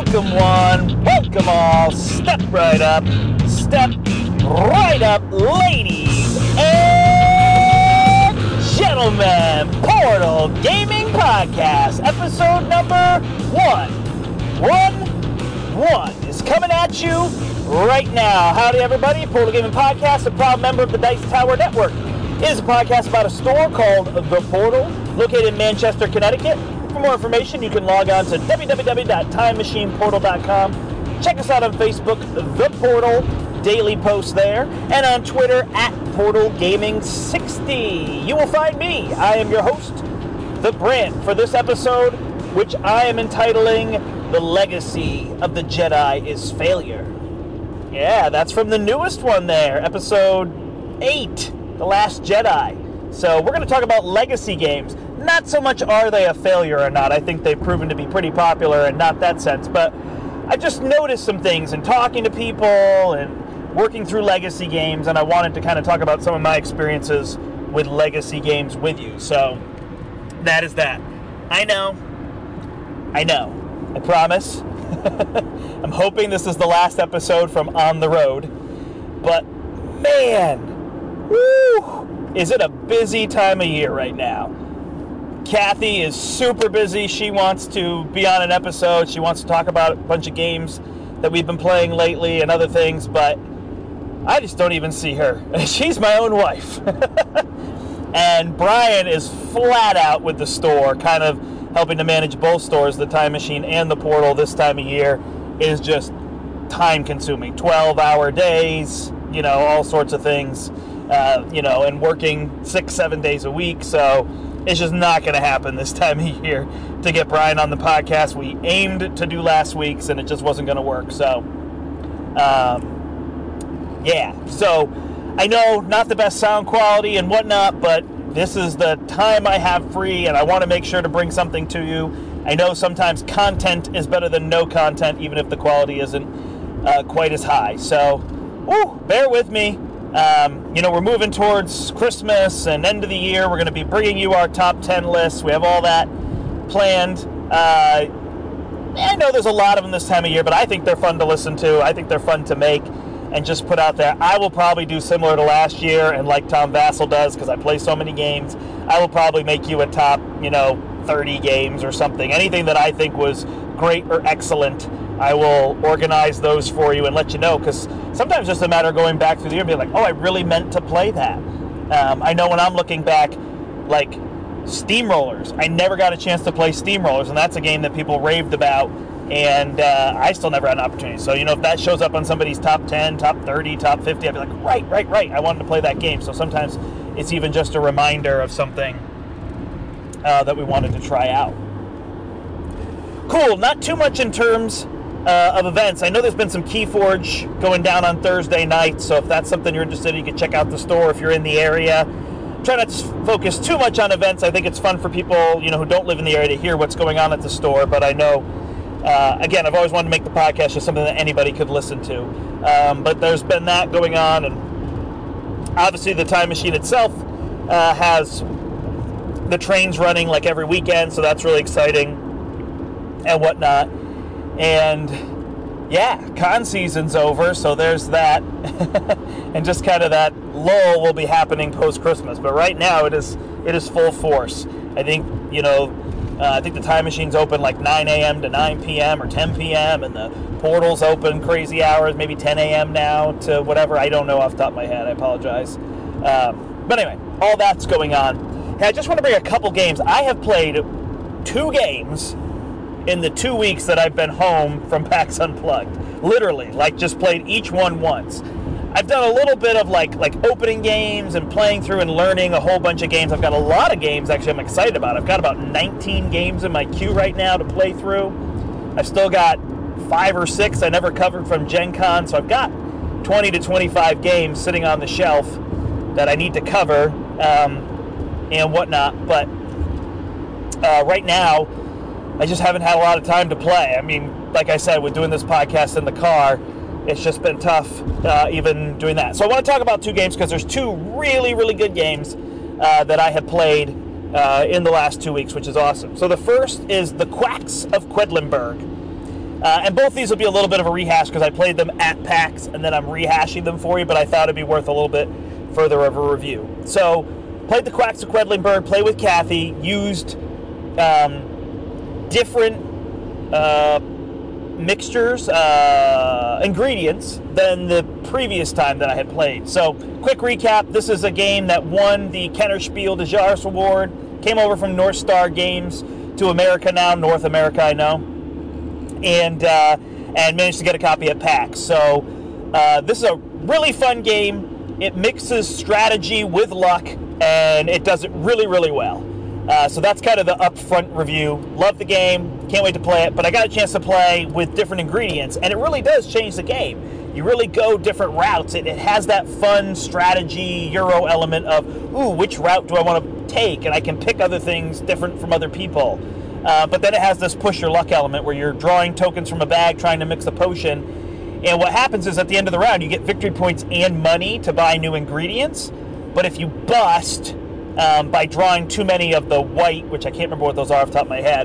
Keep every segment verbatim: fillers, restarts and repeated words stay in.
Welcome one, welcome all. Step right up, step right up, ladies and gentlemen. Portal Gaming Podcast, episode number one. One, one is coming at you right now. Howdy, everybody. Portal Gaming Podcast, a proud member of the Dice Tower Network, is a podcast about a store called The Portal, located in Manchester, Connecticut. For more information, you can log on to w w w dot time machine portal dot com. Check us out on Facebook, The Portal, daily posts there, and on Twitter, at Portal Gaming sixty. You will find me. I am your host, The Brent, for this episode, which I am entitling The Legacy of the Jedi is Failure. Yeah, that's from the newest one there, episode eight, The Last Jedi. So we're going to talk about legacy games. Not so much are they a failure or not. I think they've proven to be pretty popular in not that sense. But I just noticed some things in talking to people and working through legacy games, and I wanted to kind of talk about some of my experiences with legacy games with you. So that is that. I know. I know. I promise. I'm hoping this is the last episode from On the Road. But man, woo, is it a busy time of year right now. Kathy is super busy. She wants to be on an episode. She wants to talk about a bunch of games that we've been playing lately and other things, but I just don't even see her. She's my own wife. And Brian is flat out with the store, kind of helping to manage both stores, the Time Machine and the Portal this time of year. Is just time consuming. twelve-hour days, you know, all sorts of things, uh, you know, and working six, seven days a week, so it's just not going to happen this time of year to get Brian on the podcast. We aimed to do last week's, and it just wasn't going to work. So, um, yeah. So, I know not the best sound quality and whatnot, but this is the time I have free, and I want to make sure to bring something to you. I know sometimes content is better than no content, even if the quality isn't uh, quite as high. So, woo, bear with me. Um, you know, we're moving towards Christmas and end of the year. We're going to be bringing you our top ten lists. We have all that planned. Uh, I know there's a lot of them this time of year, but I think they're fun to listen to. I think they're fun to make and just put out there. I will probably do similar to last year, and like Tom Vassell does, because I play so many games, I will probably make you a top, you know, thirty games or something. Anything that I think was great or excellent, I will organize those for you and let you know, because sometimes it's just a matter of going back through the year and being like, oh, I really meant to play that. Um, I know when I'm looking back, like Steamrollers, I never got a chance to play Steamrollers, and that's a game that people raved about, and uh, I still never had an opportunity. So, you know, if that shows up on somebody's top ten, top thirty, top fifty, I'd be like, right, right, right, I wanted to play that game. So sometimes it's even just a reminder of something uh, that we wanted to try out. Cool, not too much in terms Uh, of events. I know there's been some Keyforge going down on Thursday night, so if that's something you're interested in, you can check out the store if you're in the area. Try not to focus too much on events. I think it's fun for people, you know, who don't live in the area to hear what's going on at the store, but I know, uh, again, I've always wanted to make the podcast just something that anybody could listen to. Um, but there's been that going on, and obviously the Time Machine itself uh, has the trains running like every weekend, so that's really exciting and whatnot. And yeah, con season's over, so there's that. And just kind of that lull will be happening post-Christmas. But right now it is it is full force. I think, you know, uh, I think the Time Machine's open like nine a.m. to nine p.m. or ten p.m. and the Portal's open crazy hours, maybe ten a.m. now to whatever. I don't know off the top of my head. I apologize. Um, but anyway, all that's going on. Hey, I just want to bring a couple games. I have played two games in the two weeks that I've been home from PAX Unplugged. Literally, like just played each one once. I've done a little bit of like like opening games and playing through and learning a whole bunch of games. I've got a lot of games actually I'm excited about. I've got about nineteen games in my queue right now to play through. I've still got five or six I never covered from Gen Con, so I've got twenty to twenty-five games sitting on the shelf that I need to cover um, and whatnot. But uh, right now, I just haven't had a lot of time to play. I mean, like I said, with doing this podcast in the car, it's just been tough uh, even doing that. So I want to talk about two games because there's two really, really good games uh, that I have played uh, in the last two weeks, which is awesome. So the first is The Quacks of Quedlinburg. Uh, and both these will be a little bit of a rehash because I played them at PAX and then I'm rehashing them for you, but I thought it'd be worth a little bit further of a review. So, played the Quacks of Quedlinburg, played with Kathy, used um, different uh, mixtures, uh, ingredients than the previous time that I had played. So, quick recap, this is a game that won the Kenner Spiel des Jahres Award, came over from North Star Games to America now, North America I know, and uh, and managed to get a copy at PAX. So uh, this is a really fun game. It mixes strategy with luck, and it does it really, really well. Uh, so that's kind of the upfront review. Love the game. Can't wait to play it. But I got a chance to play with different ingredients, and it really does change the game. You really go different routes. It, it has that fun strategy Euro element of, ooh, which route do I want to take? And I can pick other things different from other people. Uh, but then it has this push your luck element where you're drawing tokens from a bag trying to mix a potion. And what happens is at the end of the round, you get victory points and money to buy new ingredients. But if you bust um, by drawing too many of the white, which I can't remember what those are off the top of my head,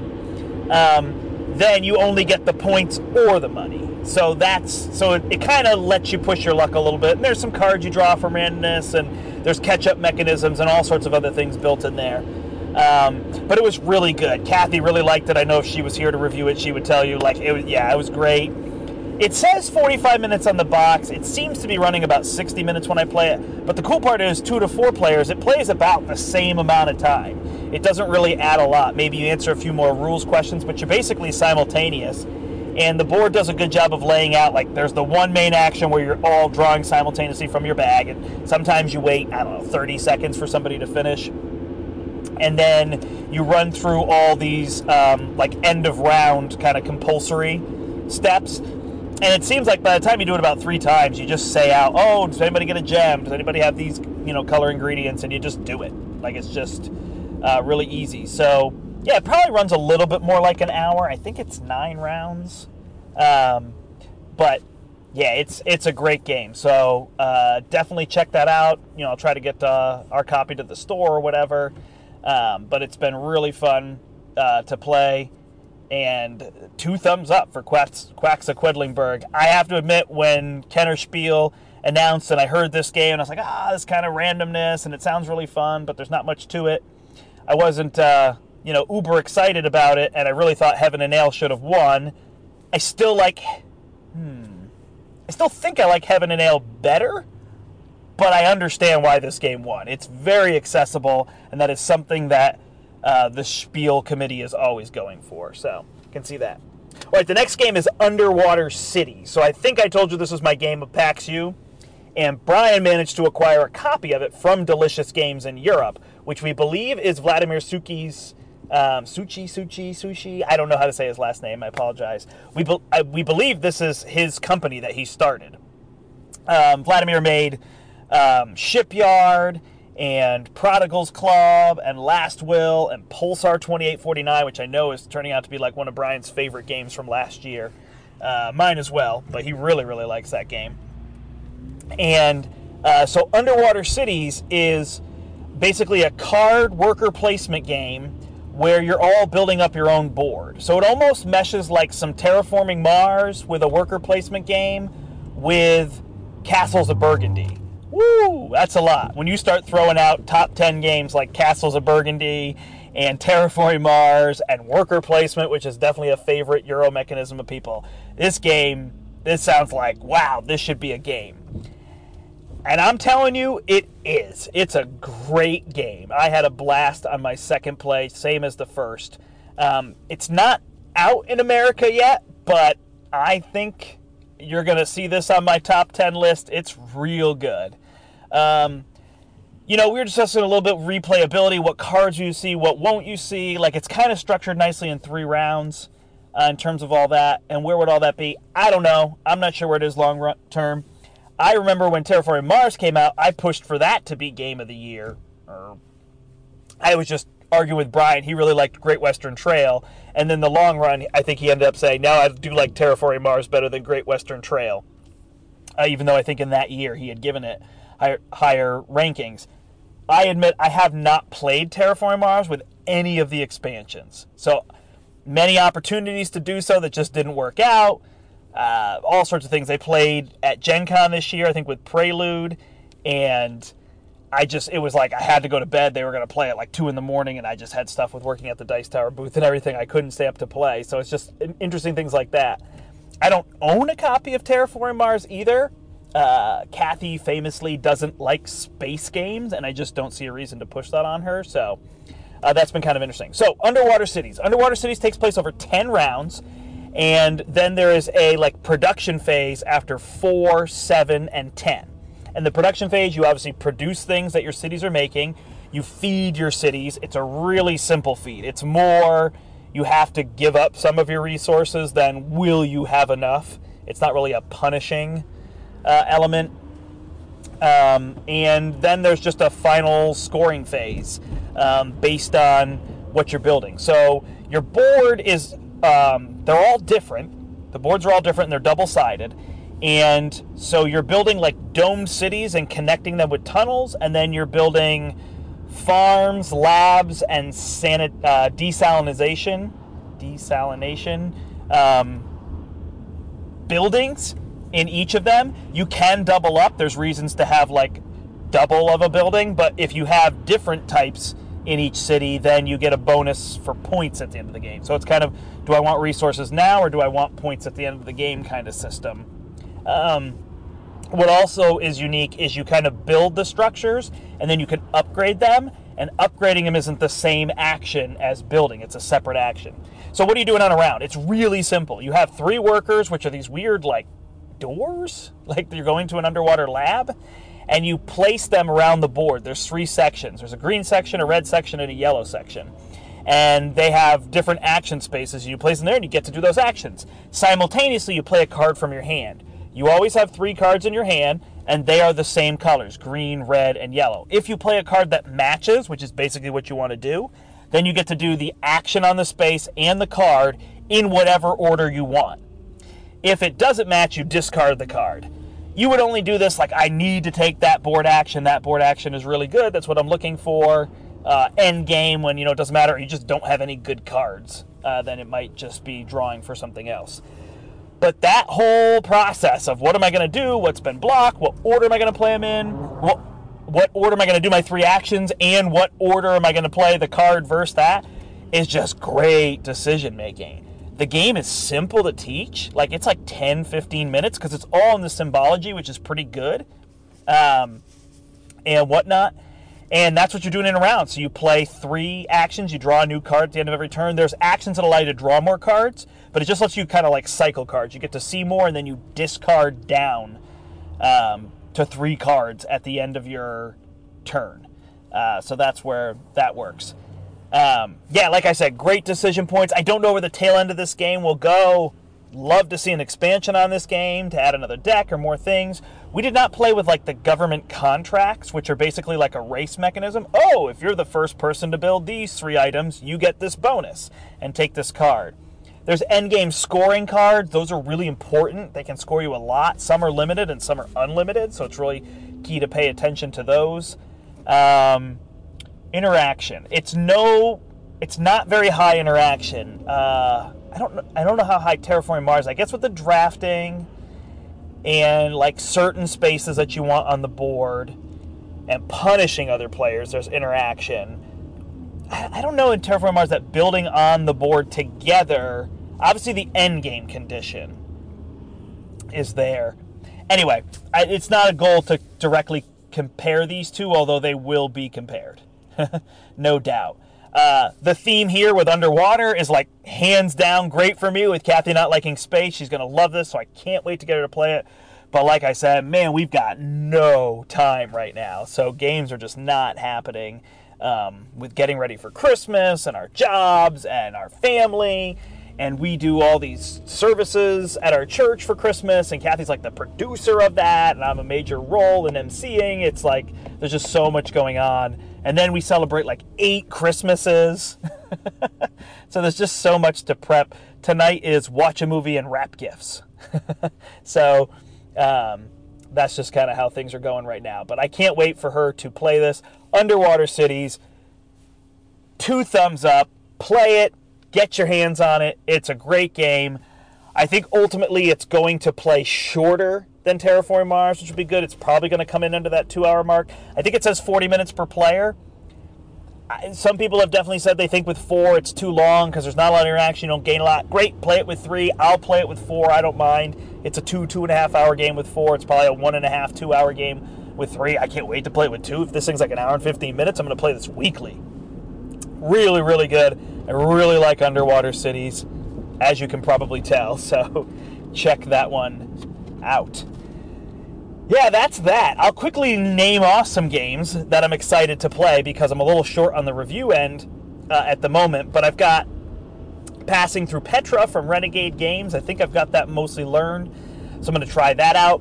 um, then you only get the points or the money. So that's so it, it kind of lets you push your luck a little bit. And there's some cards you draw from randomness, and there's catch-up mechanisms and all sorts of other things built in there. Um, but it was really good. Kathy really liked it. I know if she was here to review it, she would tell you, like, it was, yeah, it was great. It says forty-five minutes on the box. It seems to be running about sixty minutes when I play it. But the cool part is, two to four players, it plays about the same amount of time. It doesn't really add a lot. Maybe you answer a few more rules questions, but you're basically simultaneous. And the board does a good job of laying out, like, there's the one main action where you're all drawing simultaneously from your bag. And sometimes you wait, I don't know, thirty seconds for somebody to finish. And then you run through all these, um, like, end-of-round kind of compulsory steps. And it seems like by the time you do it about three times, you just say out, oh, does anybody get a gem? Does anybody have these, you know, color ingredients? And you just do it. Like, it's just uh, really easy. So, yeah, it probably runs a little bit more like an hour. I think it's nine rounds. Um, but, yeah, it's it's a great game. So, uh, definitely check that out. You know, I'll try to get uh, our copy to the store or whatever. Um, but it's been really fun uh, to play, and two thumbs up for Quacks, Quacks of Quedlinburg. I have to admit, when Kenner Spiel announced and I heard this game, and I was like, ah, this kind of randomness, and it sounds really fun, but there's not much to it. I wasn't, uh, you know, uber excited about it, and I really thought Heaven and Ale should have won. I still like, hmm, I still think I like Heaven and Ale better, but I understand why this game won. It's very accessible, and that is something that uh, the Spiel committee is always going for. So, you can see that. All right, the next game is Underwater City. So I think I told you this was my game of PAX U, and Brian managed to acquire a copy of it from Delicious Games in Europe, which we believe is Vladimir Suchi's, um, Suchi, Suchi, Sushi. I don't know how to say his last name. I apologize. We, be- I, we believe this is his company that he started. Um, Vladimir made Um, Shipyard and Prodigal's Club and Last Will and Pulsar twenty-eight forty-nine, which I know is turning out to be like one of Brian's favorite games from last year. Uh, mine as well, but he really, really likes that game. And uh, so Underwater Cities is basically a card worker placement game where you're all building up your own board. So it almost meshes like some Terraforming Mars with a worker placement game with Castles of Burgundy. Woo! That's a lot. When you start throwing out top ten games like Castles of Burgundy and Terraforming Mars and Worker Placement, which is definitely a favorite Euro mechanism of people, this game, this sounds like, wow, this should be a game. And I'm telling you, it is. It's a great game. I had a blast on my second play, same as the first. Um, it's not out in America yet, but I think you're going to see this on my top ten list. It's real good. Um, you know, we were discussing a little bit replayability, what cards you see, what won't you see. Like, it's kind of structured nicely in three rounds uh, in terms of all that. And where would all that be? I don't know. I'm not sure where it is long run- term. I remember when Terraforming Mars came out, I pushed for that to be Game of the Year. Or I was just arguing with Brian. He really liked Great Western Trail. And then the long run, I think he ended up saying, no, I do like Terraforming Mars better than Great Western Trail. Uh, even though I think in that year he had given it higher, higher rankings. I admit I have not played Terraforming Mars with any of the expansions. So many opportunities to do so that just didn't work out. Uh, all sorts of things. They played at Gen Con this year, I think, with Prelude, and I just, it was like I had to go to bed. They were going to play at like two in the morning, and I just had stuff with working at the Dice Tower booth and everything. I couldn't stay up to play. So it's just interesting things like that. I don't own a copy of Terraforming Mars either. Uh, Kathy famously doesn't like space games, and I just don't see a reason to push that on her. So uh, that's been kind of interesting. So Underwater Cities. Underwater Cities takes place over ten rounds. And then there is a like production phase after four, seven, and ten. And the production phase, you obviously produce things that your cities are making. You feed your cities. It's a really simple feed. It's more you have to give up some of your resources than will you have enough. It's not really a punishing uh, element. Um, and then there's just a final scoring phase um, based on what you're building. So your board is... Um, they're all different. The boards are all different, and they're double-sided. And so you're building like domed cities and connecting them with tunnels, and then you're building farms, labs, and sanit- uh, desalinization, desalination um, buildings in each of them. You can double up. There's reasons to have like double of a building, but if you have different types in each city, then you get a bonus for points at the end of the game. So it's kind of, do I want resources now or do I want points at the end of the game kind of system. Um, what also is unique is you kind of build the structures and then you can upgrade them, and upgrading them isn't the same action as building. It's a separate action. So what are you doing on a round? It's really simple. You have three workers, which are these weird like doors, like you're going to an underwater lab, and you place them around the board. There's three sections. There's a green section, a red section, and a yellow section. And they have different action spaces. You place them there, and you get to do those actions. Simultaneously, you play a card from your hand. You always have three cards in your hand, and they are the same colors, green, red, and yellow. If you play a card that matches, which is basically what you want to do, then you get to do the action on the space and the card in whatever order you want. If it doesn't match, you discard the card. You would only do this like, I need to take that board action. That board action is really good. That's what I'm looking for. Uh, end game, when, you know, it doesn't matter. You just don't have any good cards. Uh, then it might just be drawing for something else. But that whole process of what am I going to do? What's been blocked? What order am I going to play them in? What, what order am I going to do my three actions? And what order am I going to play the card versus that? Is just great decision making. The game is simple to teach. Like, it's like ten, fifteen minutes because it's all in the symbology, which is pretty good, um, and whatnot. And that's what you're doing in a round. So you play three actions. You draw a new card at the end of every turn. There's actions that allow you to draw more cards, but it just lets you kind of like cycle cards. You get to see more, and then you discard down um, to three cards at the end of your turn. Uh, so that's where that works. Um, yeah, like I said, great decision points. I don't know where the tail end of this game will go. Love to see an expansion on this game to add another deck or more things. We did not play with like the government contracts, which are basically like a race mechanism. Oh, if you're the first person to build these three items, you get this bonus and take this card. There's endgame scoring cards. Those are really important. They can score you a lot. Some are limited and some are unlimited, so it's really key to pay attention to those. Um... Interaction. It's no, it's not very high interaction. Uh, I don't know. I don't know how high Terraforming Mars. I guess with the drafting and like certain spaces that you want on the board and punishing other players, there's interaction. I, I don't know in Terraforming Mars that building on the board together. Obviously, the end game condition is there. Anyway, I, it's not a goal to directly compare these two, although they will be compared. No doubt. Uh, the theme here with Underwater is like hands down great for me. With Kathy not liking space, she's going to love this, so I can't wait to get her to play it. But like I said, man, we've got no time right now. So games are just not happening um, with getting ready for Christmas and our jobs and our family. And we do all these services at our church for Christmas, and Kathy's like the producer of that, and I'm a major role in emceeing. It's like there's just so much going on. And then we celebrate like eight Christmases. So there's just so much to prep. Tonight is watch a movie and wrap gifts. So um, that's just kind of how things are going right now. But I can't wait for her to play this. Underwater Cities, two thumbs up. Play it. get your hands on it. It's a great game. I think ultimately it's going to play shorter than Terraforming Mars, which would be good. It's probably going to come in under that two-hour mark. I think it says forty minutes per player. Some people have definitely said they think with four it's too long because there's not a lot of interaction. You don't gain a lot. Great, play it with three. I'll play it with four. I don't mind. It's a two, two and a half hour game with four. It's probably a one and a half, two hour game with three. I can't wait to play it with two. If this thing's like an hour and fifteen minutes, I'm going to play this weekly. Really, really good. I really like Underwater Cities, as you can probably tell. So check that one out. Yeah, that's that. I'll quickly name off some games that I'm excited to play because I'm a little short on the review end uh, at the moment. But I've got Passing Through Petra from Renegade Games. I think I've got that mostly learned, so I'm going to try that out.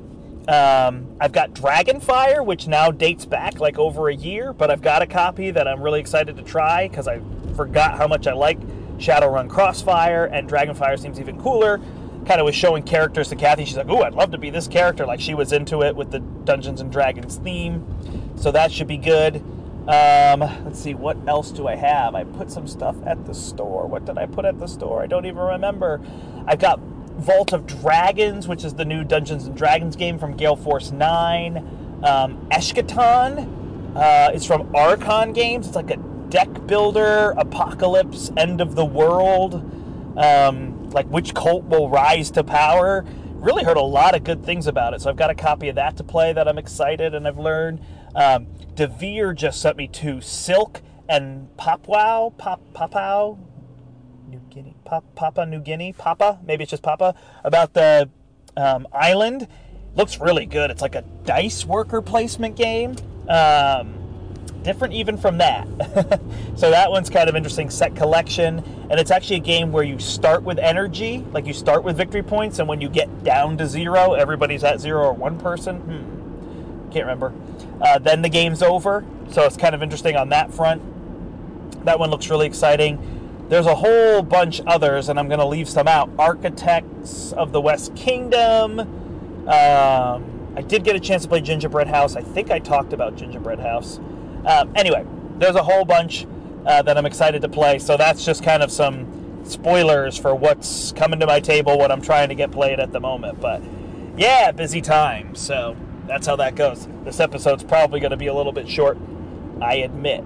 Um, I've got Dragonfire, which now dates back like over a year, but I've got a copy that I'm really excited to try because I forgot how much I like Shadowrun Crossfire, and Dragonfire seems even cooler. Kind of was showing characters to Kathy. She's like, ooh, I'd love to be this character. Like, she was into it with the Dungeons and Dragons theme. So that should be good. Um, let's see, what else do I have? I put some stuff at the store. What did I put at the store? I don't even remember. I've got Vault of Dragons, which is the new Dungeons and Dragons game from Gale Force nine. Um, Eschaton uh, is from Archon Games. It's like a deck builder, apocalypse, end of the world. Um... like which cult will rise to power. Really heard a lot of good things about it, so I've got a copy of that to play that I'm excited and I've learned. Um, Devere just sent me to Silk and Papua, Pop, Papua, New Guinea, Pop, Papa New Guinea, Papa, maybe it's just Papa, about the um, island. Looks really good. It's like a dice worker placement game. Um, different even from that. So that one's kind of interesting. Set collection, and it's actually a game where you start with energy, like you start with victory points, and when you get down to zero, everybody's at zero or one person. Hmm. Can't remember. Uh, then the game's over, so it's kind of interesting on that front. That one looks really exciting. There's a whole bunch others, and I'm going to leave some out. Architects of the West Kingdom. Um, I did get a chance to play Gingerbread House. I think I talked about Gingerbread House. Um, anyway, there's a whole bunch uh, that I'm excited to play, so that's just kind of some spoilers for what's coming to my table, what I'm trying to get played at the moment. But yeah, busy time, so that's how that goes. This episode's probably going to be a little bit short, I admit.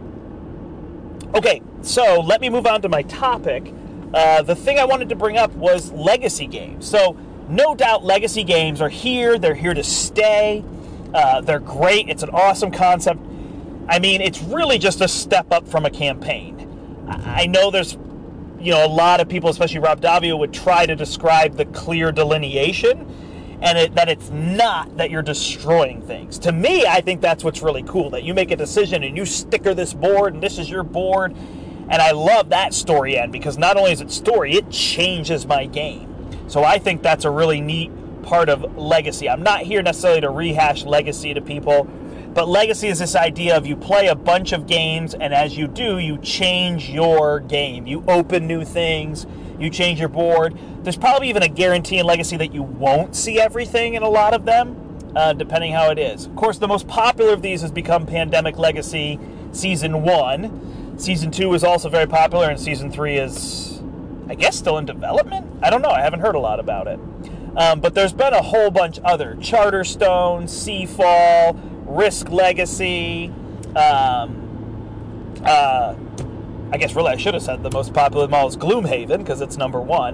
Okay, so let me move on to my topic. Uh, the thing I wanted to bring up was legacy games. So no doubt legacy games are here. They're here to stay. Uh, they're great. It's an awesome concept. I mean, it's really just a step up from a campaign. I know there's, you know, a lot of people, especially Rob Daviau, would try to describe the clear delineation, and it, that it's not that you're destroying things. To me, I think that's what's really cool, that you make a decision and you sticker this board, and this is your board, and I love that story end, because not only is it story, it changes my game. So I think that's a really neat part of Legacy. I'm not here necessarily to rehash Legacy to people, but Legacy is this idea of you play a bunch of games, and as you do, you change your game. You open new things, you change your board. There's probably even a guarantee in Legacy that you won't see everything in a lot of them, uh, depending how it is. Of course, the most popular of these has become Pandemic Legacy Season one. Season two is also very popular, and Season three is, I guess, still in development? I don't know. I haven't heard a lot about it. Um, but there's been a whole bunch other. Charterstone, Seafall, Risk Legacy, um, uh, I guess really I should have said the most popular of them all is Gloomhaven, because it's number one.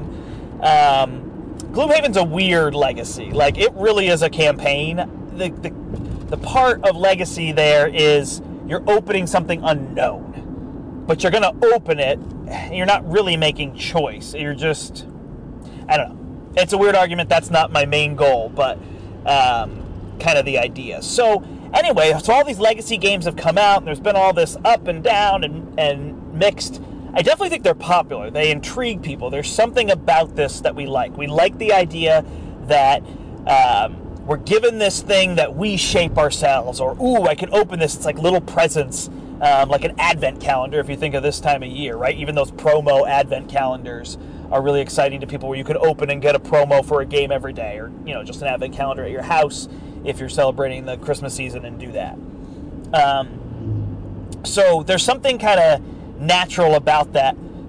Um, Gloomhaven's a weird legacy. Like, it really is a campaign. The, the, the part of Legacy there is you're opening something unknown, but you're going to open it, and you're not really making choice. You're just, I don't know. It's a weird argument. That's not my main goal, but um, kind of the idea. So, anyway, so all these legacy games have come out, and there's been all this up and down and, and mixed. I definitely think they're popular. They intrigue people. There's something about this that we like. We like the idea that um, we're given this thing that we shape ourselves, or, ooh, I can open this. It's like little presents, um, like an advent calendar if you think of this time of year, right? Even those promo advent calendars are really exciting to people, where you can open and get a promo for a game every day, or, you know, just an advent calendar at your house if you're celebrating the Christmas season and do that. Um, so there's something kind of natural about that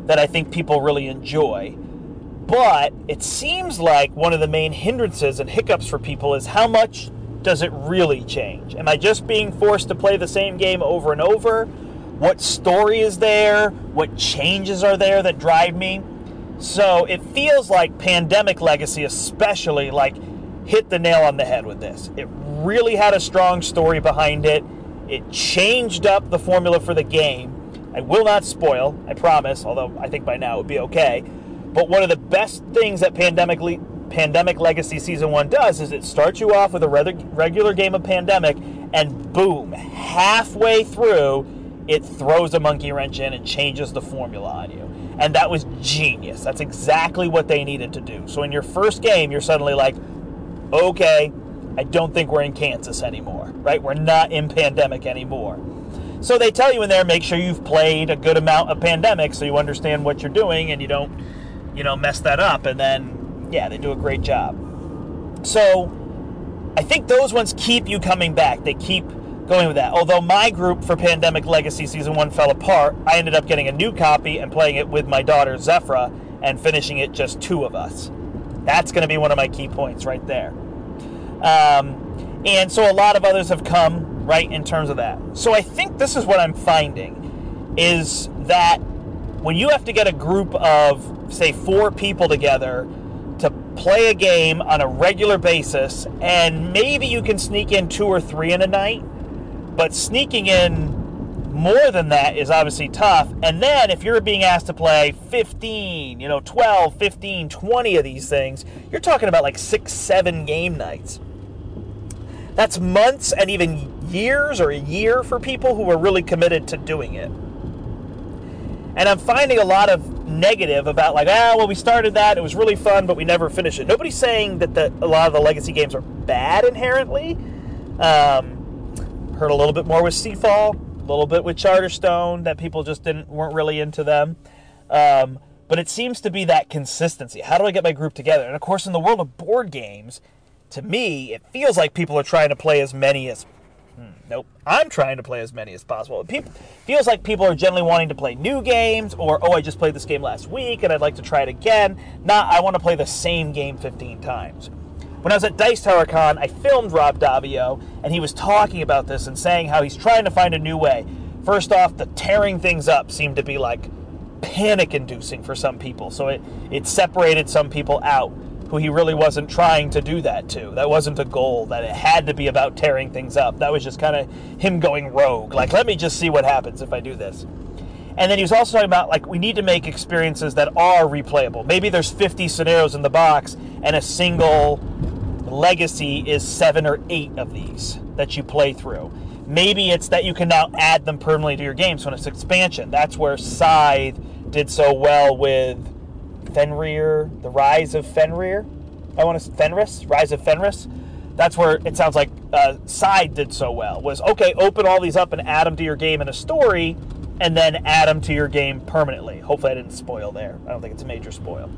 that I think people really enjoy. But it seems like one of the main hindrances and hiccups for people is how much does it really change? Am I just being forced to play the same game over and over? What story is there? What changes are there that drive me? So it feels like Pandemic Legacy especially like hit the nail on the head with this. It really had a strong story behind it. It changed up the formula for the game. I will not spoil, I promise, although I think by now it would be okay. But one of the best things that Pandemic Le- Pandemic Legacy Season one does is it starts you off with a re- regular game of Pandemic, and boom, halfway through, it throws a monkey wrench in and changes the formula on you. And that was genius. That's exactly what they needed to do. So in your first game, you're suddenly like, okay, I don't think we're in Kansas anymore, right? We're not in Pandemic anymore. So they tell you in there, make sure you've played a good amount of Pandemic so you understand what you're doing and you don't, you know, mess that up. And then, yeah, they do a great job. So I think those ones keep you coming back. They keep going with that. Although my group for Pandemic Legacy Season one fell apart, I ended up getting a new copy and playing it with my daughter Zephra and finishing it just two of us. That's going to be one of my key points right there. Um, and so a lot of others have come, right, in terms of that. So I think this is what I'm finding, is that when you have to get a group of, say, four people together to play a game on a regular basis, and maybe you can sneak in two or three in a night, but sneaking in more than that is obviously tough. And then if you're being asked to play fifteen, you know, twelve, fifteen, twenty of these things, you're talking about like six, seven game nights. That's months and even years or a year for people who are really committed to doing it. And I'm finding a lot of negative about like, ah, well, we started that, it was really fun, but we never finished it. Nobody's saying that the, a lot of the legacy games are bad inherently. Um, heard a little bit more with Seafall, a little bit with Charterstone, that people just didn't weren't really into them. Um, but it seems to be that consistency. How do I get my group together? And of course, in the world of board games, to me, it feels like people are trying to play as many as... Hmm, nope. I'm trying to play as many as possible. It pe- feels like people are generally wanting to play new games, or, oh, I just played this game last week, and I'd like to try it again. Not, I want to play the same game fifteen times. When I was at Dice Tower Con, I filmed Rob Davio, and he was talking about this and saying how he's trying to find a new way. First off, the tearing things up seemed to be, like, panic-inducing for some people, so it, it separated some people out who he really wasn't trying to do that to. That wasn't a goal, that it had to be about tearing things up. That was just kind of him going rogue. Like, let me just see what happens if I do this. And then he was also talking about, like, we need to make experiences that are replayable. Maybe there's fifty scenarios in the box, and a single legacy is seven or eight of these that you play through. Maybe it's that you can now add them permanently to your game, so it's expansion. That's where Scythe did so well with Fenrir, the Rise of Fenrir. I want to Fenris, Rise of Fenris. That's where it sounds like uh, Scythe did so well. Was, okay, open all these up and add them to your game in a story, and then add them to your game permanently. Hopefully I didn't spoil there. I don't think it's a major spoil.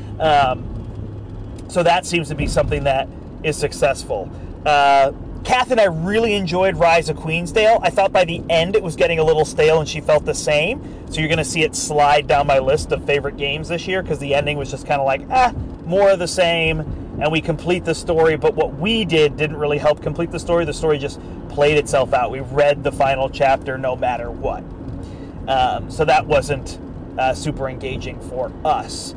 Um, so that seems to be something that is successful. Uh, Kath and I really enjoyed Rise of Queensdale. I thought by the end it was getting a little stale and she felt the same. So you're going to see it slide down my list of favorite games this year because the ending was just kind of like, ah, more of the same. And we complete the story, but what we did didn't really help complete the story. The story just played itself out. We read the final chapter no matter what. Um, so that wasn't uh, super engaging for us.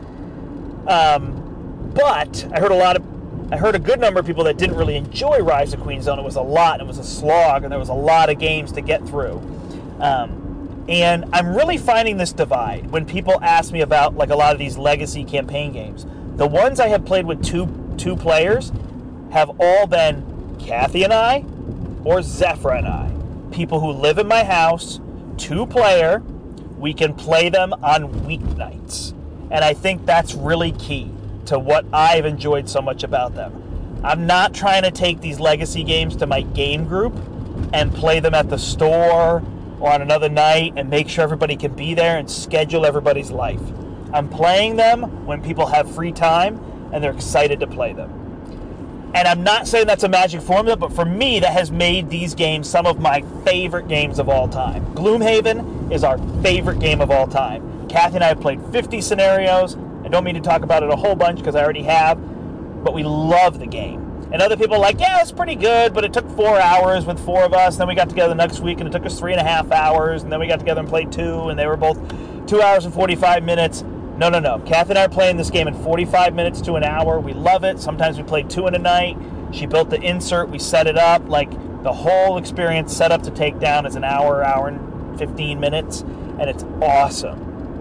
Um, but I heard a lot of I heard a good number of people that didn't really enjoy Rise of Queenzone. It was a lot, and it was a slog, and there was a lot of games to get through. Um, and I'm really finding this divide when people ask me about like a lot of these legacy campaign games. The ones I have played with two two players have all been Kathy and I or Zephra and I. People who live in my house, two-player, we can play them on weeknights. And I think that's really key to what I've enjoyed so much about them. I'm not trying to take these legacy games to my game group and play them at the store or on another night and make sure everybody can be there and schedule everybody's life. I'm playing them when people have free time and they're excited to play them. And I'm not saying that's a magic formula, but for me, that has made these games some of my favorite games of all time. Gloomhaven is our favorite game of all time. Kathy and I have played fifty scenarios. I don't mean to talk about it a whole bunch because I already have, but we love the game. And other people are like, yeah, it's pretty good, but it took four hours with four of us. Then we got together next week, and it took us three and a half hours. And then we got together and played two, and they were both two hours and forty-five minutes. No, no, no. Kathy and I are playing this game in forty-five minutes to an hour. We love it. Sometimes we play two in a night. She built the insert. We set it up. Like, the whole experience set up to take down is an hour, hour and fifteen minutes, and it's awesome.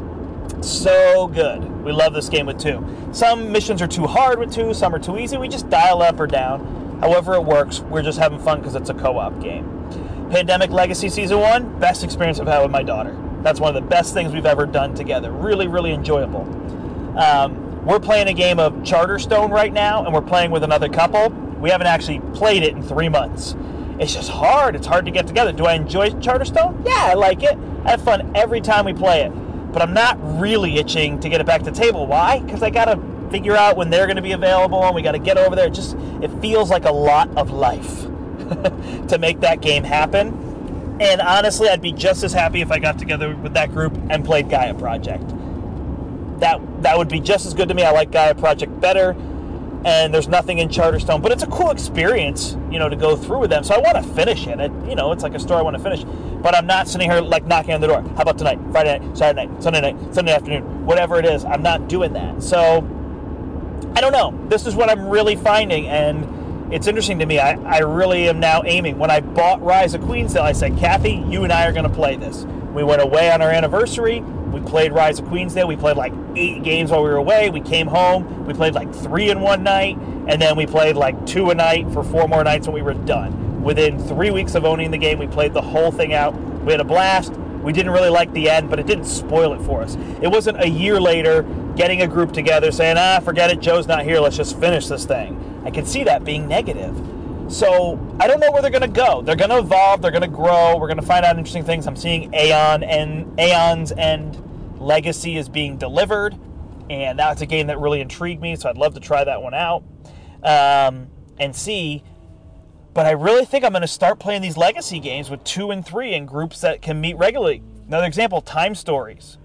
So good. We love this game with two. Some missions are too hard with two. Some are too easy. We just dial up or down. However it works, we're just having fun because it's a co-op game. Pandemic Legacy Season one, best experience I've had with my daughter. That's one of the best things we've ever done together. Really, really enjoyable. Um, we're playing a game of Charterstone right now, and we're playing with another couple. We haven't actually played it in three months. It's just hard. It's hard to get together. Do I enjoy Charterstone? Yeah, I like it. I have fun every time we play it. But I'm not really itching to get it back to the table. Why? Because I got to figure out when they're going to be available, and we got to get over there. It just, it feels like a lot of life to make that game happen. And honestly, I'd be just as happy if I got together with that group and played Gaia Project. That that would be just as good to me. I like Gaia Project better, and there's nothing in Charterstone, but it's a cool experience, you know, to go through with them. So I want to finish it. it. You know, it's like a story I want to finish, but I'm not sitting here like knocking on the door. How about tonight, Friday night, Saturday night, Sunday night, Sunday afternoon, whatever it is. I'm not doing that. So I don't know. This is what I'm really finding, and it's interesting to me. I, I really am now aiming. When I bought Rise of Queensdale, I said, Kathy, you and I are going to play this. We went away on our anniversary. We played Rise of Queensdale. We played like eight games while we were away. We came home. We played like three in one night. And then we played like two a night for four more nights when we were done. Within three weeks of owning the game, we played the whole thing out. We had a blast. We didn't really like the end, but it didn't spoil it for us. It wasn't a year later getting a group together saying, ah, forget it, Joe's not here, let's just finish this thing. I can see that being negative. So I don't know where they're going to go. They're going to evolve. They're going to grow. We're going to find out interesting things. I'm seeing Aeon and Aeon's End Legacy is being delivered, and that's a game that really intrigued me, so I'd love to try that one out um, and see. But I really think I'm going to start playing these Legacy games with two and three in groups that can meet regularly. Another example, Time Stories.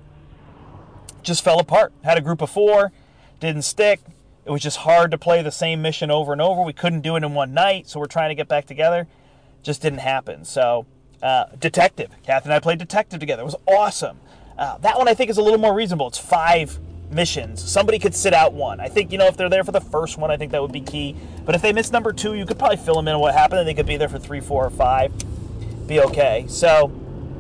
Just fell apart. Had a group of four, didn't stick. It was just hard to play the same mission over and over. We couldn't do it in one night, so we're trying to get back together. Just didn't happen. So, uh, Detective. Kathy and I played Detective together. It was awesome. Uh, that one I think is a little more reasonable. It's five missions. Somebody could sit out one. I think, you know, if they're there for the first one, I think that would be key. But if they miss number two, you could probably fill them in on what happened, and they could be there for three, four, or five. Be okay. So,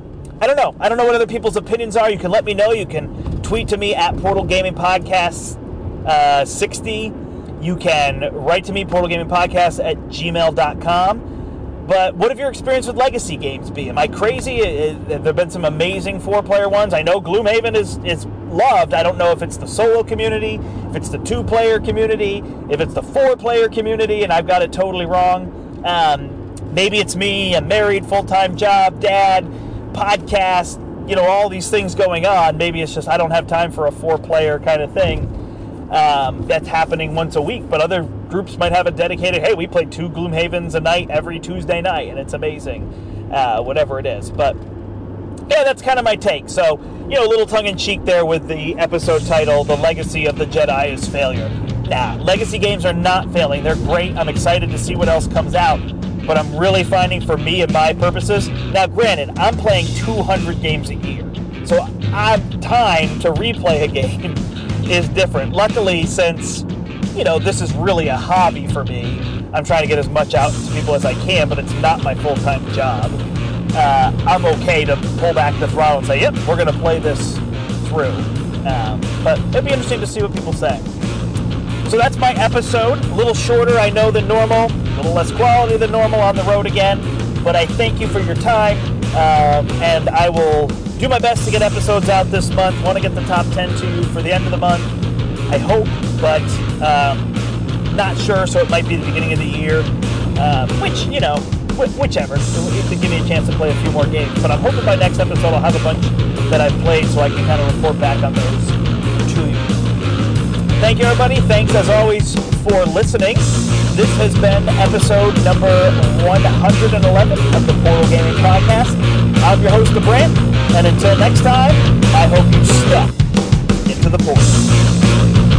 I don't know. I don't know what other people's opinions are. You can let me know. You can tweet to me at Portal Gaming Podcasts uh, sixty. You can write to me, Portal Gaming Podcast at gmail dot com. But what have your experience with Legacy games be? Am I crazy? Have there been some amazing four-player ones? I know Gloomhaven is, is loved. I don't know if it's the solo community, if it's the two-player community, if it's the four-player community, and I've got it totally wrong. Um, maybe it's me, a married, full-time job, dad, podcast, you know, all these things going on. Maybe it's just I don't have time for a four-player kind of thing um, that's happening once a week, but other groups might have a dedicated, hey, we play two Gloomhavens a night every Tuesday night, and it's amazing, uh, whatever it is. But, yeah, that's kind of my take. So, you know, a little tongue-in-cheek there with the episode title, The Legacy of the Jedi is Failure. Nah, Legacy games are not failing. They're great. I'm excited to see what else comes out. But I'm really finding for me and my purposes, now granted, I'm playing two hundred games a year. So I'm time to replay a game is different. Luckily, since you know, this is really a hobby for me. I'm trying to get as much out to people as I can, but it's not my full-time job. Uh, I'm okay to pull back the throttle and say, yep, we're going to play this through. Um, but it'd be interesting to see what people say. So that's my episode. A little shorter, I know, than normal. A little less quality than normal on the road again. But I thank you for your time. Um, and I will do my best to get episodes out this month. Want to get the top ten to you for the end of the month. I hope, but um, not sure, so it might be the beginning of the year, um, which, you know, wh- whichever, to give me a chance to play a few more games. But I'm hoping by next episode I'll have a bunch that I've played so I can kind of report back on those to you. Thank you, everybody. Thanks, as always, for listening. This has been episode number one hundred eleven of the Portal Gaming Podcast. I'm your host, Brant. And until next time, I hope you step into the portal.